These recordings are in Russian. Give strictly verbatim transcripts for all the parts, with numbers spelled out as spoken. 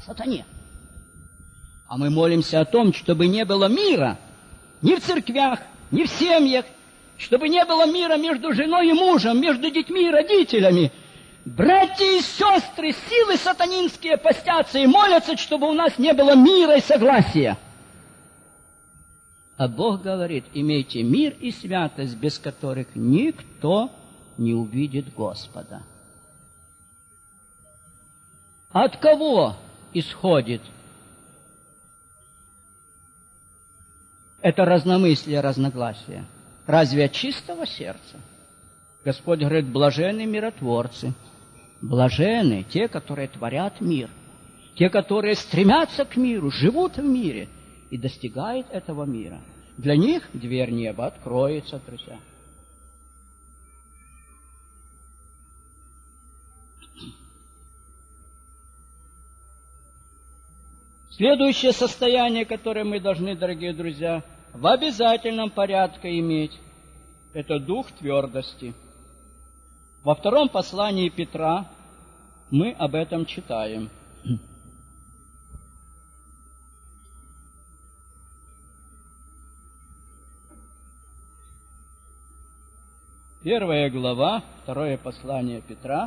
сатане. А мы молимся о том, чтобы не было мира ни в церквях, ни в семьях, чтобы не было мира между женой и мужем, между детьми и родителями. Братья и сестры, силы сатанинские постятся и молятся, чтобы у нас не было мира и согласия. А Бог говорит: имейте мир и святость, без которых никто не увидит Господа. От кого исходит это разномыслие, разногласие? Разве от чистого сердца? Господь говорит: блаженны миротворцы, блаженны те, которые творят мир, те, которые стремятся к миру, живут в мире и достигают этого мира. Для них дверь неба откроется, друзья. Следующее состояние, которое мы должны, дорогие друзья, в обязательном порядке иметь, это дух твердости. Во втором послании Петра мы об этом читаем. Первая глава, второе послание Петра.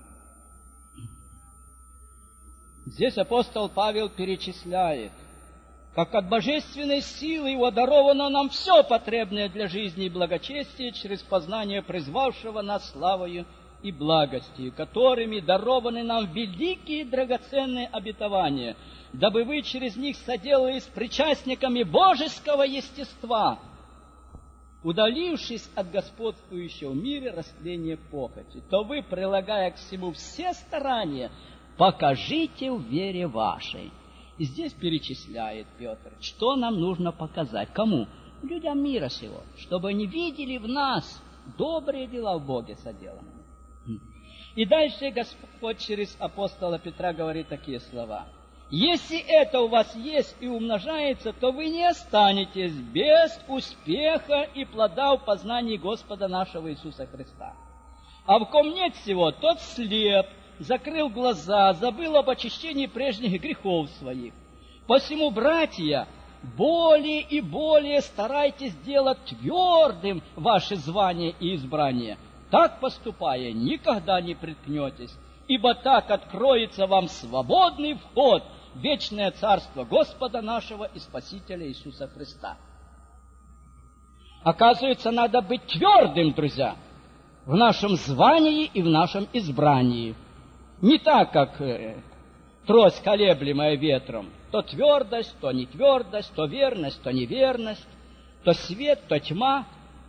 Здесь апостол Павел перечисляет, как от божественной силы его даровано нам все потребное для жизни и благочестия через познание призвавшего нас славою и благостью, которыми дарованы нам великие и драгоценные обетования, дабы вы через них соделались причастниками божеского естества, удалившись от господствующего в мире растления похоти, то вы, прилагая к всему все старания, покажите в вере вашей. И здесь перечисляет Петр, что нам нужно показать. Кому? Людям мира сего, чтобы они видели в нас добрые дела в Боге соделанные. И дальше Господь через апостола Петра говорит такие слова: если это у вас есть и умножается, то вы не останетесь без успеха и плода в познании Господа нашего Иисуса Христа. А в ком нет всего, тот слеп, закрыл глаза, забыл об очищении прежних грехов своих. Посему, братья, более и более старайтесь делать твердым ваше звание и избрание. Так поступая, никогда не приткнетесь, ибо так откроется вам свободный вход в вечное царство Господа нашего и Спасителя Иисуса Христа. Оказывается, надо быть твердым, друзья, в нашем звании и в нашем избрании. Не так, как э, трость, колеблемая ветром. То твердость, то нетвердость, то верность, то неверность, то свет, то тьма.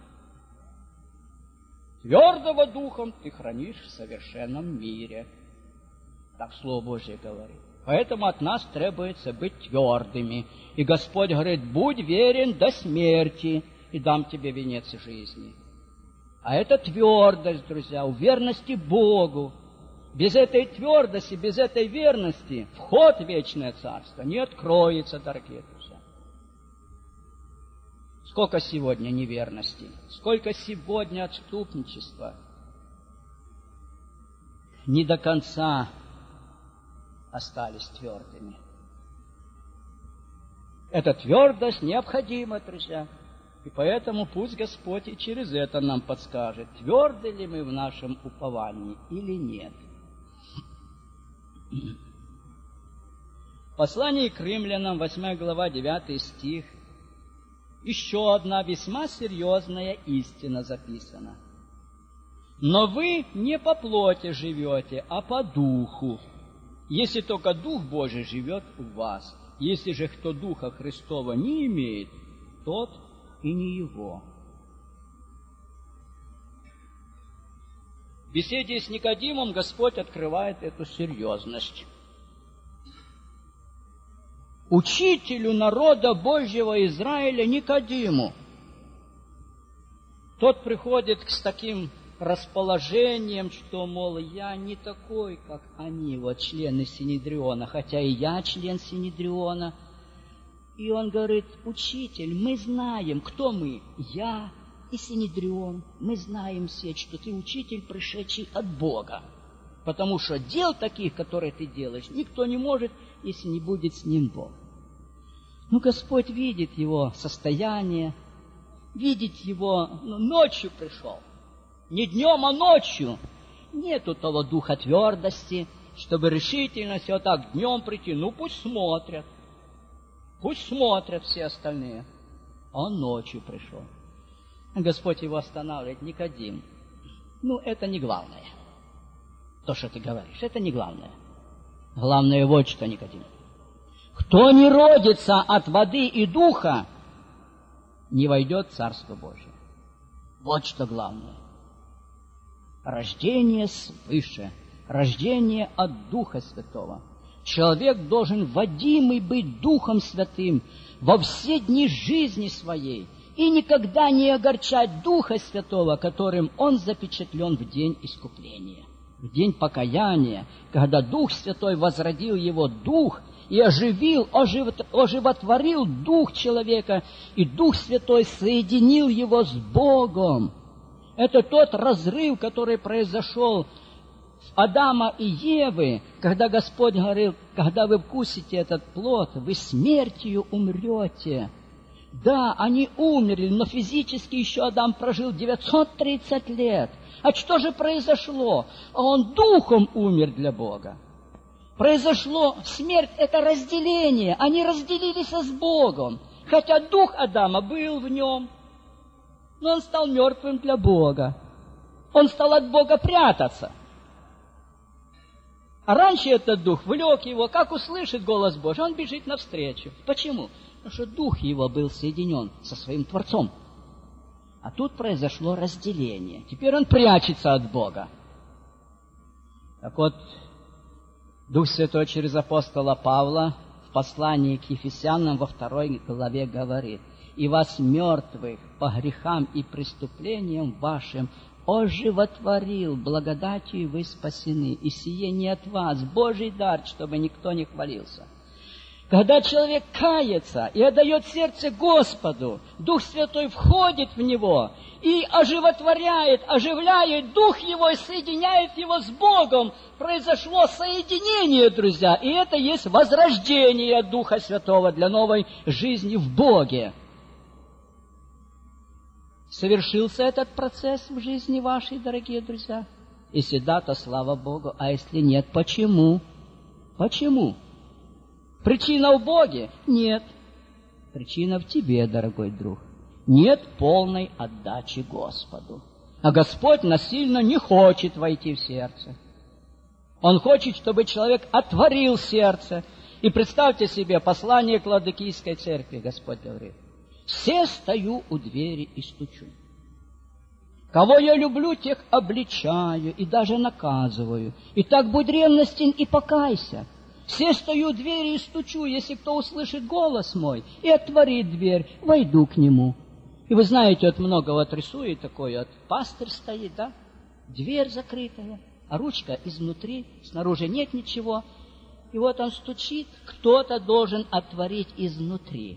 Твердого духом ты хранишь в совершенном мире. Так Слово Божье говорит. Поэтому от нас требуется быть твердыми. И Господь говорит: будь верен до смерти, и дам тебе венец жизни. А это твердость, друзья, в верности Богу. Без этой твердости, без этой верности вход в вечное царство не откроется, дорогие друзья. Сколько сегодня неверности, сколько сегодня отступничества. Не до конца остались твердыми. Эта твердость необходима, друзья. И поэтому пусть Господь и через это нам подскажет, тверды ли мы в нашем уповании или нет. Послание к римлянам, восьмая глава, девятый стих. Еще одна весьма серьезная истина записана. Но вы не по плоти живете, а по духу, если только Дух Божий живет в вас. Если же кто Духа Христова не имеет, тот и не его. В беседе с Никодимом Господь открывает эту серьезность. Учителю народа Божьего Израиля Никодиму. Тот приходит с таким расположением, что, мол, я не такой, как они, вот члены Синедриона, хотя и я член Синедриона. И он говорит: учитель, мы знаем, кто мы, я и Синедрион, мы знаем все, что ты учитель, пришедший от Бога. Потому что дел таких, которые ты делаешь, никто не может, если не будет с ним Бог. Ну, Господь видит его состояние, видит его, ну, ночью пришел. Не днем, а ночью. Нету того духа твердости, чтобы решительно все так днем прийти. Ну, пусть смотрят. Пусть смотрят все остальные. А он ночью пришел. Господь его останавливает: Никодим, ну, это не главное. То, что ты говоришь, это не главное. Главное вот что, Никодим. Кто не родится от воды и духа, не войдет в Царство Божие. Вот что главное. Рождение свыше, рождение от Духа Святого. Человек должен водимый быть Духом Святым во все дни жизни своей и никогда не огорчать Духа Святого, которым он запечатлен в день искупления, в день покаяния, когда Дух Святой возродил его дух и оживил, оживотворил дух человека, и Дух Святой соединил его с Богом. Это тот разрыв, который произошел с Адама и Евы, когда Господь говорил: когда вы вкусите этот плод, вы смертью умрете. Да, они умерли, но физически еще Адам прожил девятьсот тридцать лет. А что же произошло? Он духом умер для Бога. Произошло смерть, это разделение. Они разделились с Богом. Хотя дух Адама был в нем, но он стал мертвым для Бога. Он стал от Бога прятаться. А раньше этот дух влек его, как услышит голос Божий, он бежит навстречу. Почему? Потому что дух его был соединен со своим Творцом. А тут произошло разделение. Теперь он прячется от Бога. Так вот, Дух Святой через апостола Павла в послании к Ефесянам во второй главе говорит: «И вас, мертвых, по грехам и преступлениям вашим, оживотворил, благодатью вы спасены, и сие не от вас, Божий дар, чтобы никто не хвалился». Когда человек кается и отдает сердце Господу, Дух Святой входит в него и оживотворяет, оживляет дух его и соединяет его с Богом. Произошло соединение, друзья, и это есть возрождение Духа Святого для новой жизни в Боге. Совершился этот процесс в жизни вашей, дорогие друзья? Если да, то слава Богу, а если нет, почему? Почему? Причина в Боге? Нет. Причина в тебе, дорогой друг. Нет полной отдачи Господу. А Господь насильно не хочет войти в сердце. Он хочет, чтобы человек отворил сердце. И представьте себе послание к Ладикийской церкви. Господь говорит: «Все стою у двери и стучу. Кого я люблю, тех обличаю и даже наказываю. Итак, будь ревностен и покайся. Все стою у двери и стучу, если кто услышит голос мой и отворит дверь, войду к нему». И вы знаете, вот много вот рисует такое, вот пастырь стоит, да, дверь закрытая, а ручка изнутри, снаружи нет ничего. И вот он стучит, кто-то должен отворить изнутри.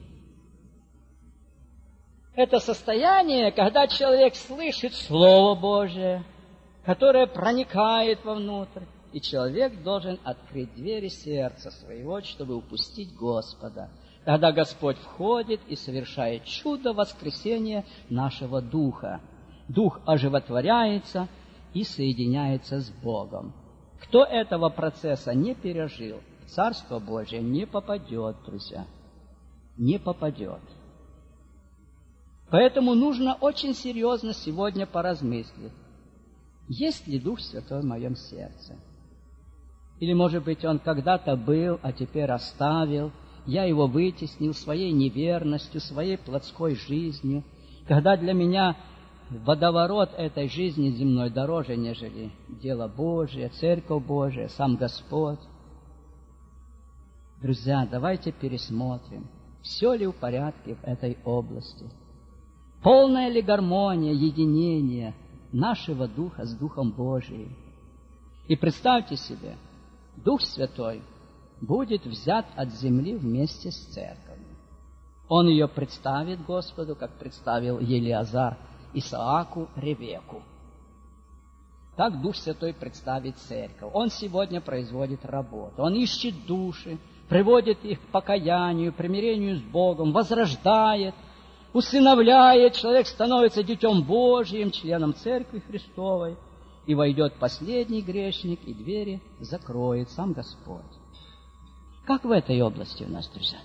Это состояние, когда человек слышит Слово Божие, которое проникает вовнутрь, и человек должен открыть двери сердца своего, чтобы упустить Господа. Тогда Господь входит и совершает чудо воскресения нашего духа. Дух оживотворяется и соединяется с Богом. Кто этого процесса не пережил, в Царство Божие не попадет, друзья. Не попадет. Поэтому нужно очень серьезно сегодня поразмыслить, есть ли Дух Святой в моем сердце. Или, может быть, он когда-то был, а теперь оставил, я его вытеснил своей неверностью, своей плотской жизнью, когда для меня водоворот этой жизни земной дороже, нежели дело Божие, Церковь Божия, сам Господь. Друзья, давайте пересмотрим, все ли в порядке в этой области. Полная ли гармония, единение нашего Духа с Духом Божиим. И представьте себе, Дух Святой будет взят от земли вместе с церковью. Он ее представит Господу, как представил Елиазар Исааку, Ревеку. Так Дух Святой представит церковь. Он сегодня производит работу. Он ищет души, приводит их к покаянию, примирению с Богом, возрождает, усыновляет. Человек становится детем Божьим, членом Церкви Христовой. И войдет последний грешник, и двери закроет сам Господь. Как в этой области у нас, друзья?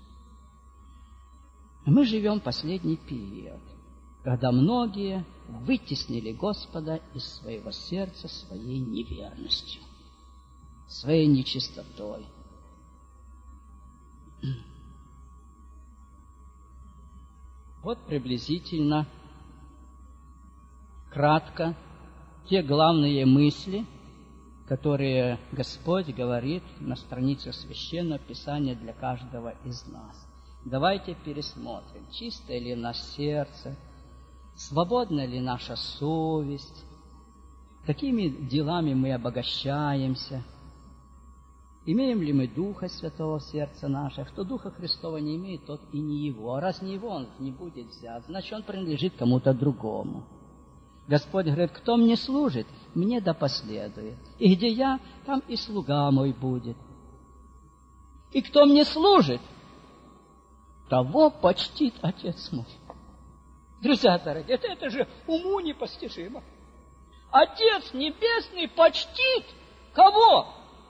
Мы живем последний период, когда многие вытеснили Господа из своего сердца своей неверностью, своей нечистотой. Вот приблизительно, кратко, те главные мысли, которые Господь говорит на страницах Священного Писания для каждого из нас. Давайте пересмотрим, чистое ли наше сердце, свободна ли наша совесть, какими делами мы обогащаемся, имеем ли мы Духа Святого в сердце наше. Кто Духа Христова не имеет, тот и не его. А раз не его, он не будет взят, значит, он принадлежит кому-то другому. Господь говорит: кто мне служит, мне да последует. И где я, там и слуга мой будет. И кто мне служит, того почтит Отец мой. Друзья дорогие, это, это же уму непостижимо. Отец Небесный почтит кого?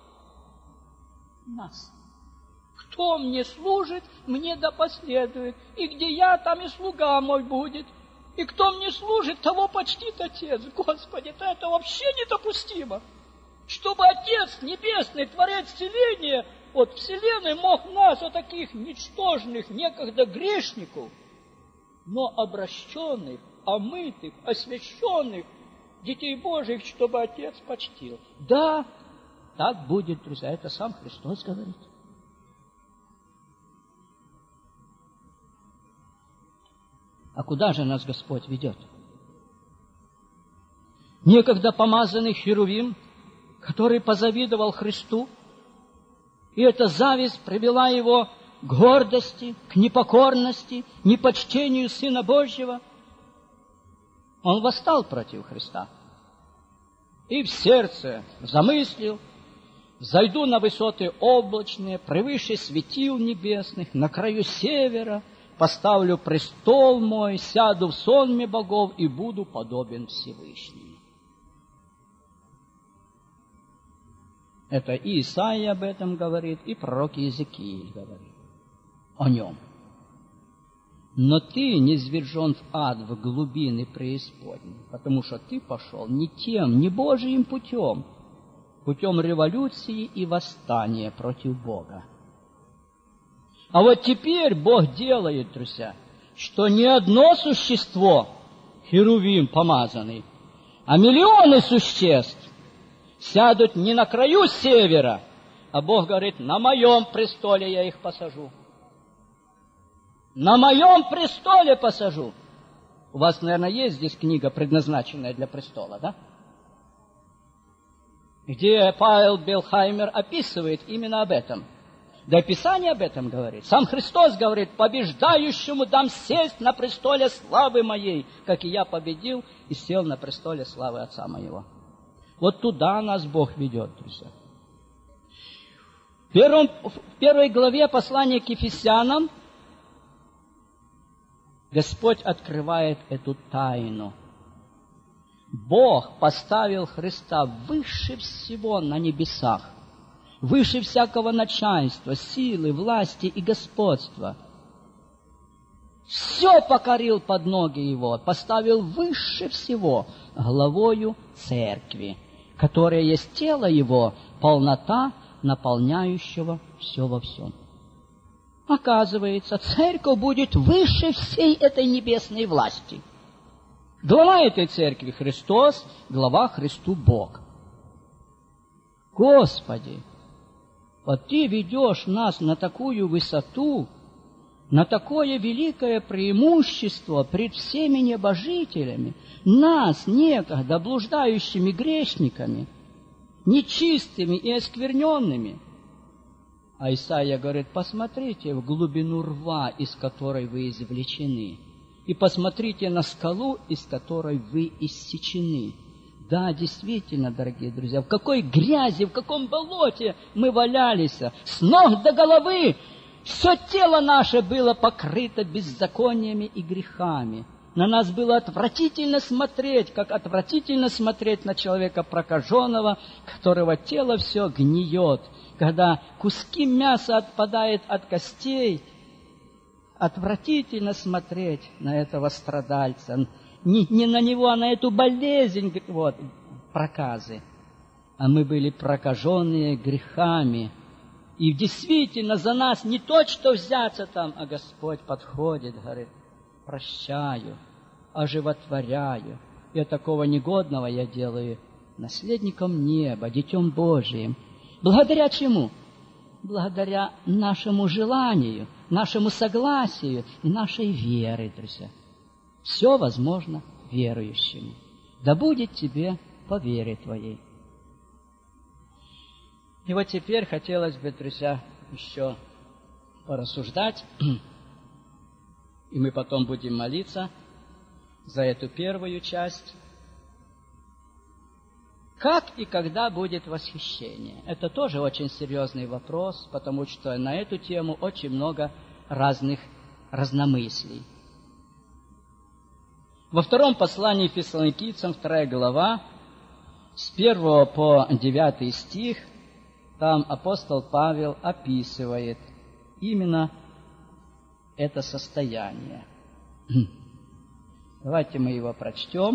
Нас. Кто мне служит, мне да последует. И где я, там и слуга мой будет. И кто мне служит, того почтит Отец. Господи, это, это вообще недопустимо. Чтобы Отец Небесный, Творец Вселения, вот Вселенной мог нас, вот таких ничтожных, некогда грешников, но обращенных, омытых, освященных детей Божьих, чтобы Отец почтил. Да, так будет, друзья, это сам Христос говорит. А куда же нас Господь ведет? Некогда помазанный Херувим, который позавидовал Христу, и эта зависть привела его к гордости, к непокорности, непочтению Сына Божьего. Он восстал против Христа и в сердце замыслил: «Зайду на высоты облачные, превыше светил небесных, на краю севера, поставлю престол мой, сяду в сонме богов и буду подобен Всевышнему». Это и Исаия об этом говорит, и пророк Иезекииль говорит о нем. Но ты низвержен в ад, в глубины преисподней, потому что ты пошел не тем, не Божьим путем, путем революции и восстания против Бога. А вот теперь Бог делает, друзья, что не одно существо, Херувим помазанный, а миллионы существ сядут не на краю севера, а Бог говорит: на моем престоле я их посажу. На моем престоле посажу. У вас, наверное, есть здесь книга, предназначенная для престола, да? Где Павел Белхаймер описывает именно об этом. Да и Писание об этом говорит. Сам Христос говорит: побеждающему дам сесть на престоле славы моей, как и я победил и сел на престоле славы Отца моего. Вот туда нас Бог ведет, друзья. В, первом, в первой главе послания к Ефесянам Господь открывает эту тайну. Бог поставил Христа выше всего на небесах, выше всякого начальства, силы, власти и господства. Все покорил под ноги Его, поставил выше всего главою церкви, которая есть тело Его, полнота, наполняющего все во всем. Оказывается, церковь будет выше всей этой небесной власти. Глава этой церкви Христос, глава Христу Бог. Господи, вот Ты ведешь нас на такую высоту, на такое великое преимущество пред всеми небожителями, нас, некогда блуждающими грешниками, нечистыми и оскверненными. А Исаия говорит: посмотрите в глубину рва, из которой вы извлечены, и посмотрите на скалу, из которой вы иссечены. Да, действительно, дорогие друзья, в какой грязи, в каком болоте мы валялись, с ног до головы. Все тело наше было покрыто беззакониями и грехами. На нас было отвратительно смотреть, как отвратительно смотреть на человека прокаженного, которого тело все гниет. Когда куски мяса отпадают от костей, отвратительно смотреть на этого страдальца. Не, не на него, а на эту болезнь, вот, проказы. А мы были прокаженные грехами. И действительно за нас не то, что взяться там, а Господь подходит, говорит: прощаю, оживотворяю. И такого негодного я делаю наследником неба, детем Божиим. Благодаря чему? Благодаря нашему желанию, нашему согласию и нашей вере, друзья. Все возможно верующему. Да будет тебе по вере твоей. И вот теперь хотелось бы, друзья, еще порассуждать, и мы потом будем молиться за эту первую часть. Как и когда будет восхищение? Это тоже очень серьезный вопрос, потому что на эту тему очень много разных разномыслий. Во втором послании Фессалоникийцам, вторая глава, с первого по девятый стих, там апостол Павел описывает именно это состояние. Давайте мы его прочтем.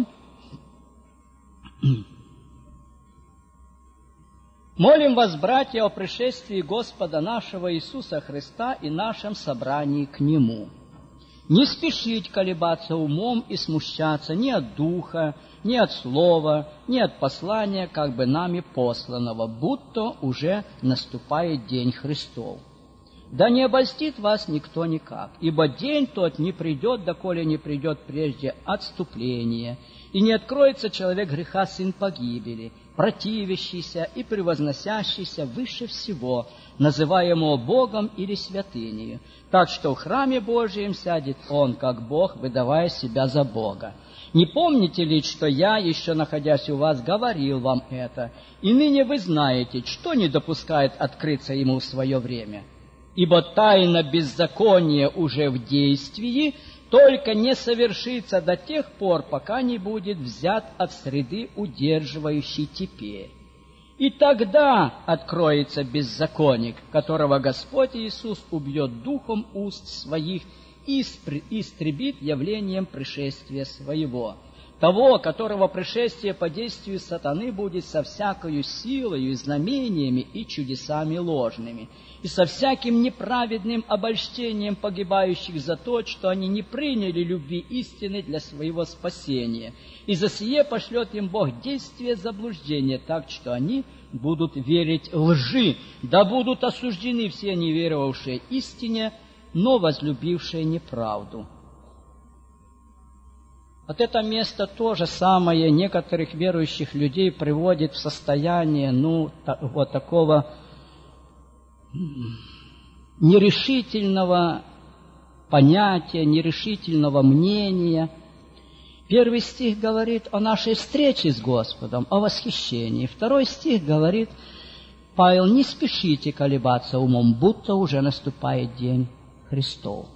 «Молим вас, братья, о пришествии Господа нашего Иисуса Христа и нашем собрании к Нему. Не спешить колебаться умом и смущаться ни от духа, ни от слова, ни от послания, как бы нами посланного, будто уже наступает день Христов. Да не обольстит вас никто никак, ибо день тот не придет, доколе не придет прежде отступление, и не откроется человек греха, сын погибели, противящийся и превозносящийся выше всего, называемого Богом или святынею, так что в храме Божием сядет он, как Бог, выдавая себя за Бога. Не помните ли, что я, еще находясь у вас, говорил вам это, и ныне вы знаете, что не допускает открыться ему в свое время? Ибо тайна беззакония уже в действии, только не совершится до тех пор, пока не будет взят от среды, удерживающей теперь. И тогда откроется беззаконник, которого Господь Иисус убьет духом уст своих и истребит явлением пришествия своего. Того, которого пришествие по действию сатаны будет со всякою силою, знамениями и чудесами ложными, и со всяким неправедным обольщением погибающих за то, что они не приняли любви истины для своего спасения. И за сие пошлет им Бог действие заблуждения, так что они будут верить лжи, да будут осуждены все неверовавшие истине, но возлюбившие неправду». Вот это место то же самое некоторых верующих людей приводит в состояние, ну, та, вот такого нерешительного понятия, нерешительного мнения. Первый стих говорит о нашей встрече с Господом, о восхищении. Второй стих говорит: Павел, не спешите колебаться умом, будто уже наступает день Христов.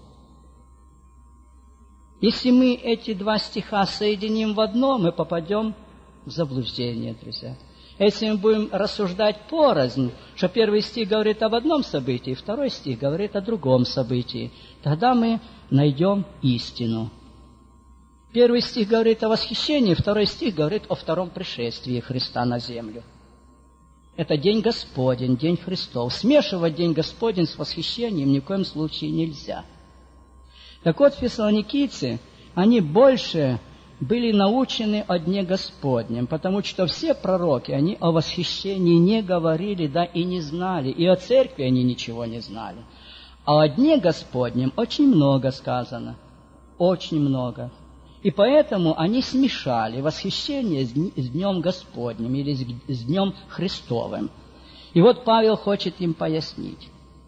Если мы эти два стиха соединим в одно, мы попадем в заблуждение, друзья. Если мы будем рассуждать порознь, что первый стих говорит об одном событии, второй стих говорит о другом событии, тогда мы найдем истину. Первый стих говорит о восхищении, второй стих говорит о втором пришествии Христа на землю. Это день Господень, день Христов. Смешивать день Господень с восхищением ни в коем случае нельзя. Так вот, фессалоникийцы, они больше были научены о Дне Господнем, потому что все пророки, они о восхищении не говорили, да и не знали, и о церкви они ничего не знали. А о Дне Господнем очень много сказано, очень много. И поэтому они смешали восхищение с Днем Господним или с Днем Христовым. И вот Павел хочет им пояснить,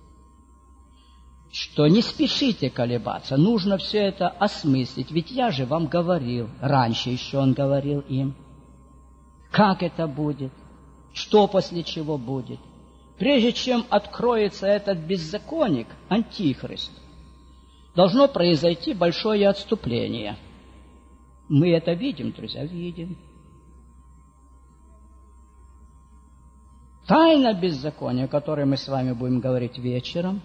что не спешите колебаться, нужно все это осмыслить, ведь я же вам говорил, раньше еще он говорил им, как это будет, что после чего будет. Прежде чем откроется этот беззаконник, антихрист, должно произойти большое отступление. Мы это видим, друзья, видим. Тайна беззакония, о которой мы с вами будем говорить вечером.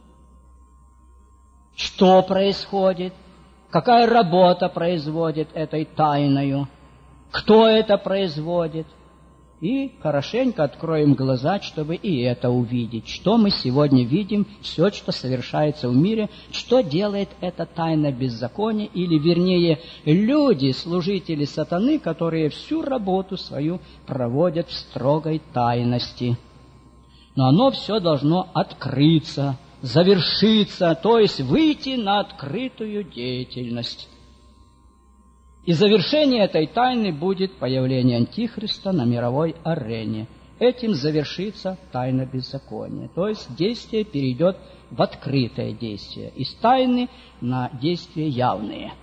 Что происходит? Какая работа производит этой тайною? Кто это производит? И хорошенько откроем глаза, чтобы и это увидеть. Что мы сегодня видим, все, что совершается в мире, что делает эта тайна беззакония, или, вернее, люди, служители сатаны, которые всю работу свою проводят в строгой тайности. Но оно все должно открыться, завершиться, то есть выйти на открытую деятельность. И завершение этой тайны будет появление Антихриста на мировой арене. Этим завершится тайна беззакония. То есть действие перейдет в открытое действие. Из тайны на действия явные.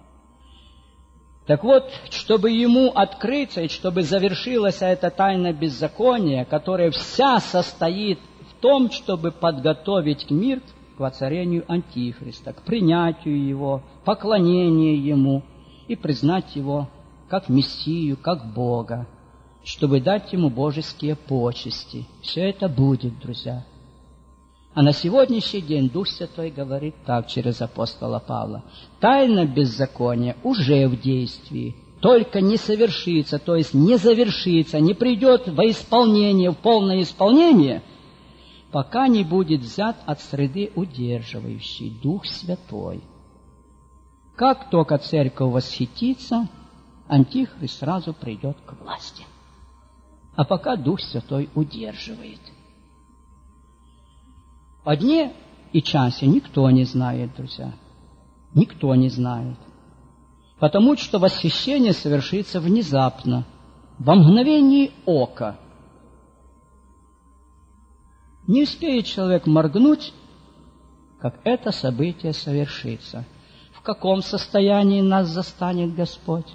Так вот, чтобы ему открыться, и чтобы завершилась эта тайна беззакония, которая вся состоит в том, чтобы подготовить мир к воцарению Антихриста, к принятию его, поклонению ему, и признать его как Мессию, как Бога, чтобы дать ему божеские почести. Все это будет, друзья. А на сегодняшний день Дух Святой говорит так через апостола Павла. Тайна беззакония уже в действии, только не совершится, то есть не завершится, не придет во исполнение, в полное исполнение, пока не будет взят от среды удерживающий Дух Святой. Как только церковь восхитится, Антихрист сразу придет к власти. А пока Дух Святой удерживает. О дне и часе никто не знает, друзья. Никто не знает. Потому что восхищение совершится внезапно, во мгновение ока. Не успеет человек моргнуть, как это событие совершится. В каком состоянии нас застанет Господь?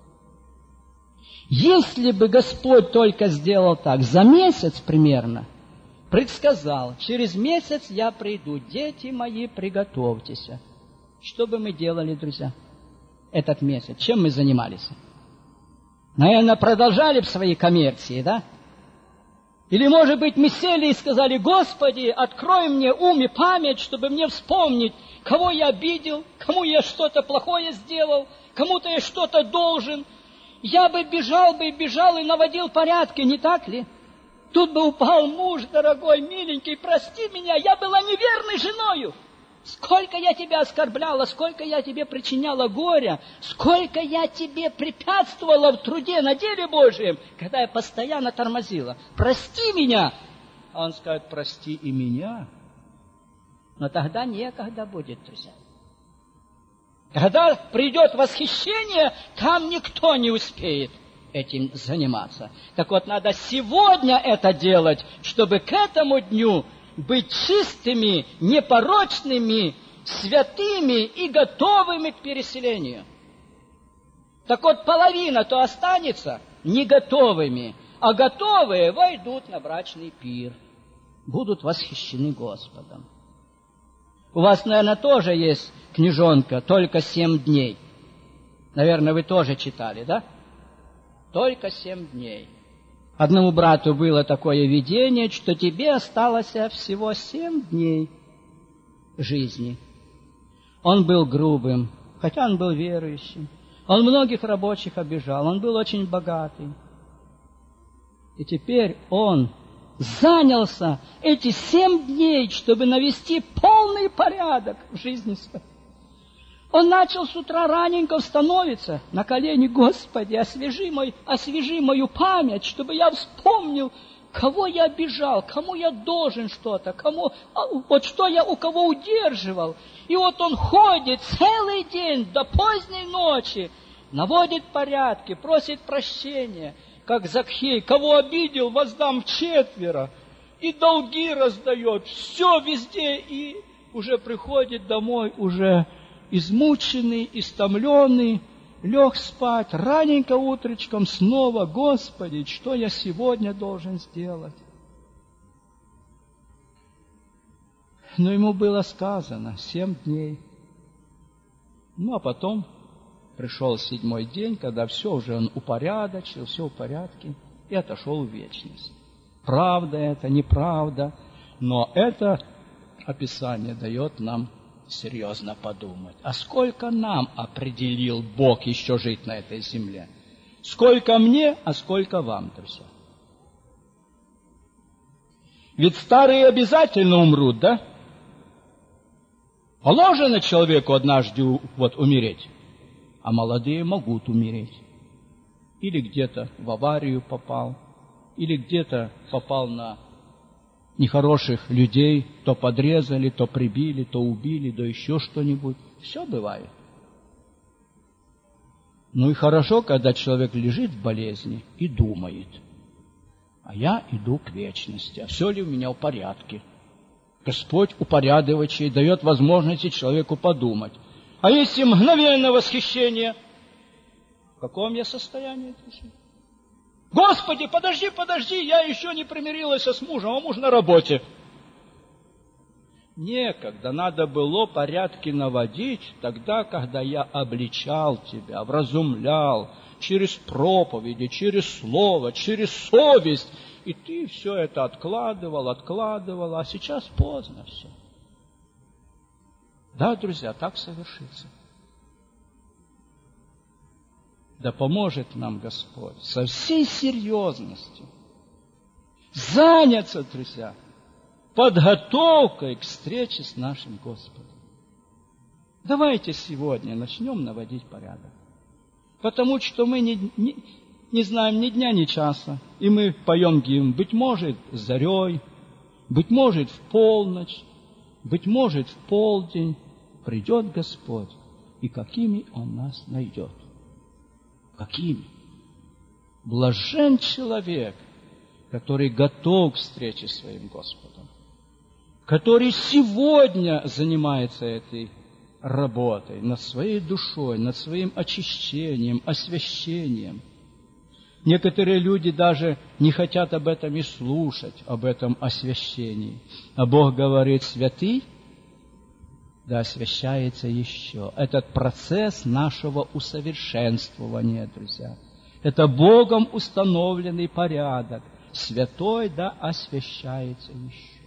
Если бы Господь только сделал так, за месяц примерно, предсказал, через месяц я приду, дети мои, приготовьтесь. Что бы мы делали, друзья, этот месяц? Чем мы занимались? Наверное, продолжали бы свои коммерции, да? Или, может быть, мы сели и сказали: Господи, открой мне ум и память, чтобы мне вспомнить, кого я обидел, кому я что-то плохое сделал, кому-то я что-то должен. Я бы бежал бы и бежал и наводил порядки, не так ли? Тут бы упал муж, дорогой, миленький, прости меня, я была неверной женою. Сколько я тебя оскорбляла, сколько я тебе причиняла горя, сколько я тебе препятствовала в труде на деле Божьем, когда я постоянно тормозила. Прости меня. А он скажет: прости и меня. Но тогда некогда будет, друзья. Когда придет восхищение, там никто не успеет этим заниматься. Так вот, надо сегодня это делать, чтобы к этому дню быть чистыми, непорочными, святыми и готовыми к переселению. Так вот, половина то останется не готовыми, а готовые войдут на брачный пир, будут восхищены Господом. У вас, наверное, тоже есть книжонка «Только семь дней». Наверное, вы тоже читали, да? Только семь дней. Одному брату было такое видение, что тебе осталось всего семь дней жизни. Он был грубым, хотя он был верующим. Он многих рабочих обижал, он был очень богатый. И теперь он занялся эти семь дней, чтобы навести полный порядок в жизни своей. Он начал с утра раненько становиться на колени: Господи, освежи, мой, освежи мою память, чтобы я вспомнил, кого я обижал, кому я должен что-то, кому, вот что я у кого удерживал. И вот он ходит целый день до поздней ночи, наводит порядки, просит прощения, как Закхей: кого обидел, воздам вчетверо. И долги раздает, все везде, и уже приходит домой уже измученный, истомленный, лег спать, раненько утречком снова: Господи, что я сегодня должен сделать? Но ему было сказано семь дней. Ну, а потом пришел седьмой день, когда все уже он упорядочил, все в порядке, и отошел в вечность. Правда это, неправда, но это описание дает нам серьезно подумать. А сколько нам определил Бог еще жить на этой земле? Сколько мне, а сколько вам, друзья? Ведь старые обязательно умрут, да? Положено человеку однажды вот умереть, а молодые могут умереть. Или где-то в аварию попал, или где-то попал на нехороших людей, то подрезали, то прибили, то убили, да еще что-нибудь. Все бывает. Ну и хорошо, когда человек лежит в болезни и думает: а я иду к вечности, а все ли у меня в порядке? Господь упорядочивает, дает возможности человеку подумать. А если мгновенное восхищение, в каком я состоянии? Господи, подожди, подожди, я еще не примирилась с мужем, а муж на работе. Некогда, надо было порядки наводить тогда, когда я обличал тебя, вразумлял через проповеди, через слово, через совесть. И ты все это откладывал, откладывал, а сейчас поздно все. Да, друзья, так совершится. Да поможет нам Господь со всей серьезностью заняться, друзья, подготовкой к встрече с нашим Господом. Давайте сегодня начнем наводить порядок. Потому что мы не, не, не знаем ни дня, ни часа. И мы поем гимн, быть может, зарей, быть может, в полночь, быть может, в полдень придет Господь, и какими Он нас найдет. Какими? Блажен человек, который готов к встрече с своим Господом, который сегодня занимается этой работой над своей душой, над своим очищением, освящением. Некоторые люди даже не хотят об этом и слушать, об этом освящении. А Бог говорит: святый, да освящается еще. Этот процесс нашего усовершенствования, друзья. Это Богом установленный порядок. Святой, да освящается еще.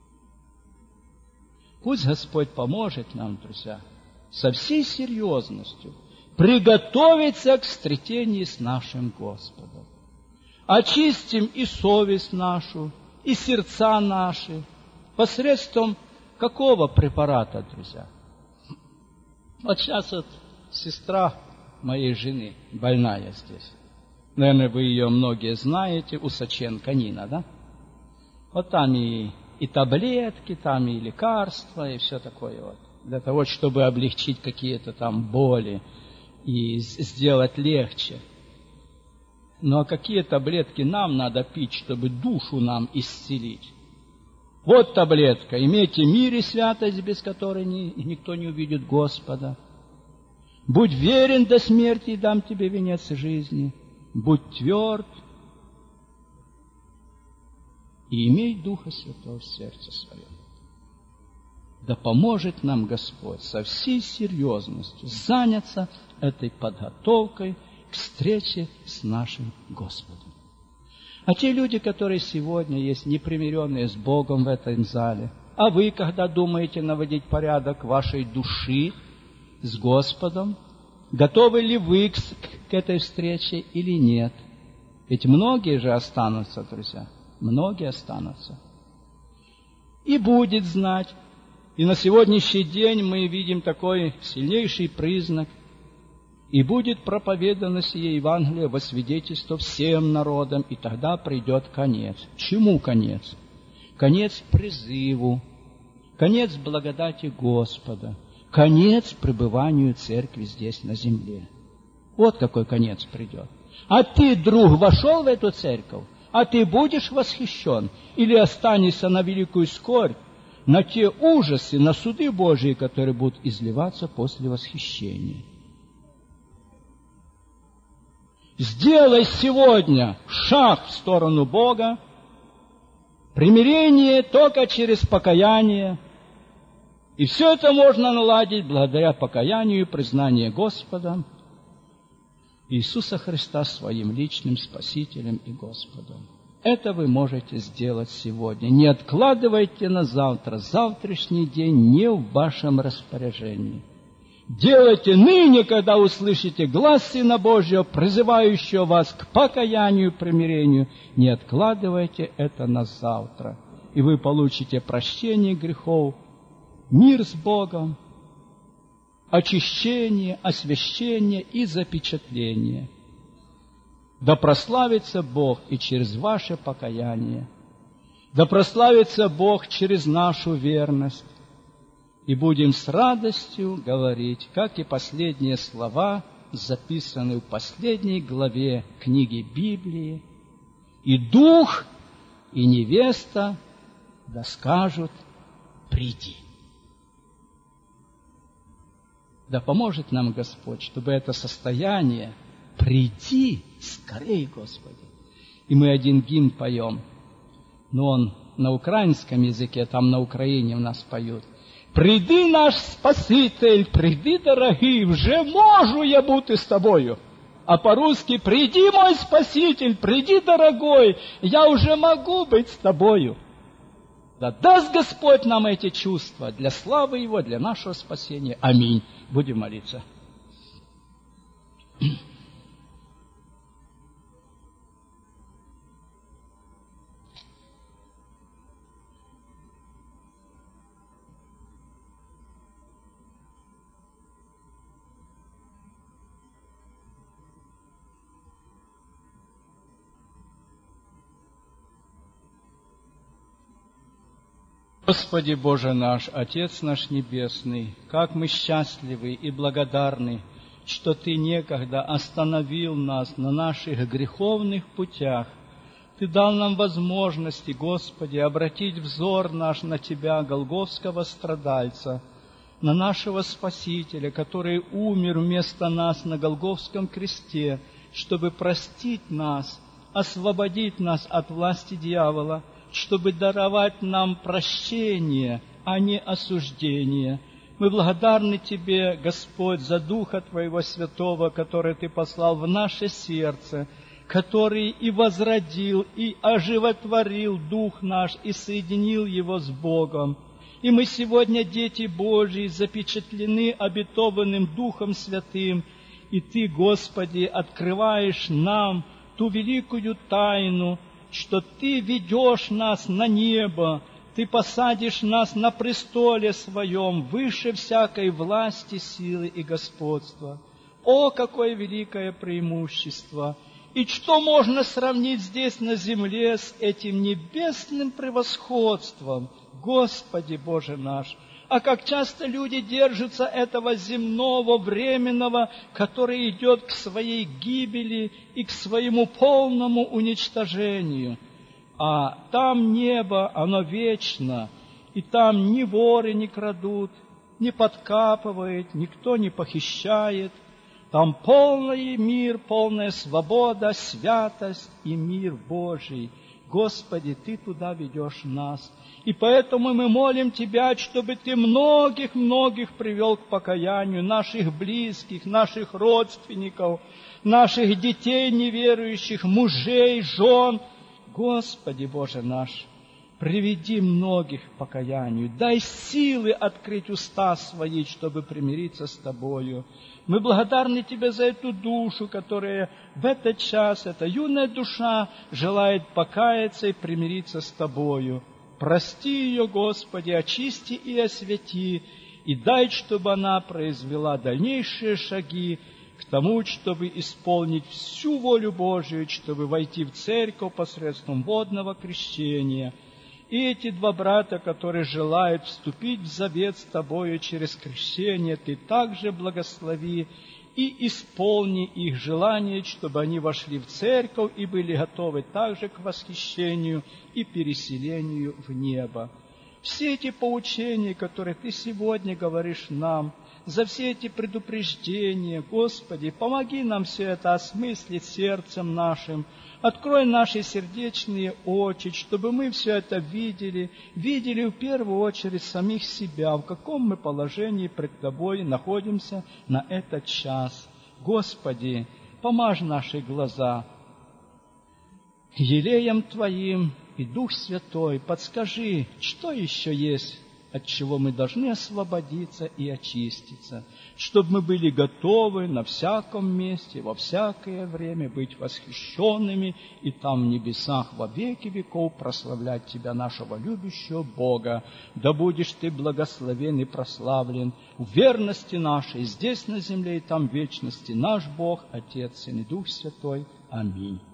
Пусть Господь поможет нам, друзья, со всей серьезностью приготовиться к встретению с нашим Господом. Очистим и совесть нашу, и сердца наши посредством какого препарата, друзья? Вот сейчас вот сестра моей жены больная здесь. Наверное, вы ее многие знаете, Усаченко Нина, да? Вот там и, и таблетки, там и лекарства, и все такое вот. Для того, чтобы облегчить какие-то там боли и сделать легче. Ну а какие таблетки нам надо пить, чтобы душу нам исцелить? Вот таблетка: имейте мир и святость, без которой ни, никто не увидит Господа. Будь верен до смерти, и дам тебе венец жизни. Будь тверд и имей Духа Святого в сердце своем. Да поможет нам Господь со всей серьезностью заняться этой подготовкой к встрече с нашим Господом. А те люди, которые сегодня есть непримиренные с Богом в этом зале, а вы, когда думаете наводить порядок вашей души с Господом, готовы ли вы к, к этой встрече или нет? Ведь многие же останутся, друзья, многие останутся. И будет знать. И на сегодняшний день мы видим такой сильнейший признак. И будет проповедано сие Евангелие во свидетельство всем народам, и тогда придет конец. Чему конец? Конец призыву, конец благодати Господа, конец пребыванию церкви здесь на земле. Вот какой конец придет. А ты, друг, вошел в эту церковь, а ты будешь восхищен или останешься на великую скорбь, на те ужасы, на суды Божии, которые будут изливаться после восхищения. Сделай сегодня шаг в сторону Бога. Примирение только через покаяние. И все это можно наладить благодаря покаянию и признанию Господа Иисуса Христа своим личным Спасителем и Господом. Это вы можете сделать сегодня. Не откладывайте на завтра. Завтрашний день не в вашем распоряжении. Делайте ныне, когда услышите глас Сына Божьего, призывающего вас к покаянию и примирению. Не откладывайте это на завтра. И вы получите прощение грехов, мир с Богом, очищение, освящение и запечатление. Да прославится Бог и через ваше покаяние. Да прославится Бог через нашу верность. И будем с радостью говорить, как и последние слова, записанные в последней главе книги Библии. И дух, и невеста да скажут: приди. Да поможет нам Господь, чтобы это состояние «приди скорей, Господи». И мы один гимн поем, но он на украинском языке, там на Украине у нас поют. «Приди, наш Спаситель, приди, дорогий, вже можу я бути з тобою». А по-русски «Приди, мой Спаситель, приди, дорогой, я уже могу быть с тобою». Да даст Господь нам эти чувства для славы Его, для нашего спасения. Аминь. Будем молиться. Господи Боже наш, Отец наш Небесный, как мы счастливы и благодарны, что Ты некогда остановил нас на наших греховных путях. Ты дал нам возможности, Господи, обратить взор наш на Тебя, голгофского страдальца, на нашего Спасителя, который умер вместо нас на Голгофском кресте, чтобы простить нас, освободить нас от власти дьявола, чтобы даровать нам прощение, а не осуждение. Мы благодарны Тебе, Господь, за Духа Твоего Святого, который Ты послал в наше сердце, который и возродил, и оживотворил Дух наш, и соединил его с Богом. И мы сегодня, дети Божьи, запечатлены обетованным Духом Святым, и Ты, Господи, открываешь нам ту великую тайну, что Ты ведешь нас на небо, Ты посадишь нас на престоле Своем, выше всякой власти, силы и господства. О, какое великое преимущество! И что можно сравнить здесь на земле с этим небесным превосходством, Господи Боже наш? А как часто люди держатся этого земного, временного, который идет к своей гибели и к своему полному уничтожению. А там небо, оно вечно, и там ни воры не крадут, не подкапывают, никто не похищает. Там полный мир, полная свобода, святость и мир Божий. Господи, Ты туда ведешь нас. И поэтому мы молим Тебя, чтобы Ты многих-многих привел к покаянию, наших близких, наших родственников, наших детей неверующих, мужей, жен. Господи Боже наш, приведи многих к покаянию, дай силы открыть уста свои, чтобы примириться с Тобою. Мы благодарны Тебе за эту душу, которая в этот час, эта юная душа, желает покаяться и примириться с Тобою. Прости ее, Господи, очисти и освети, и дай, чтобы она произвела дальнейшие шаги к тому, чтобы исполнить всю волю Божию, чтобы войти в церковь посредством водного крещения. И эти два брата, которые желают вступить в завет с Тобою через крещение, Ты также благослови и исполни их желание, чтобы они вошли в церковь и были готовы также к восхищению и переселению в небо. все эти поучения, которые Ты сегодня говоришь нам, за все эти предупреждения, Господи, помоги нам все это осмыслить сердцем нашим, открой наши сердечные очи, чтобы мы все это видели, видели в первую очередь самих себя, в каком мы положении пред Тобой находимся на этот час. Господи, помажь наши глаза елеем Твоим, и Дух Святой, подскажи, что еще есть, от чего мы должны освободиться и очиститься, чтобы мы были готовы на всяком месте, во всякое время быть восхищенными и там в небесах во веки веков прославлять Тебя, нашего любящего Бога. Да будешь Ты благословен и прославлен в верности нашей здесь на земле и там в вечности, наш Бог, Отец, Сын и Дух Святой. Аминь.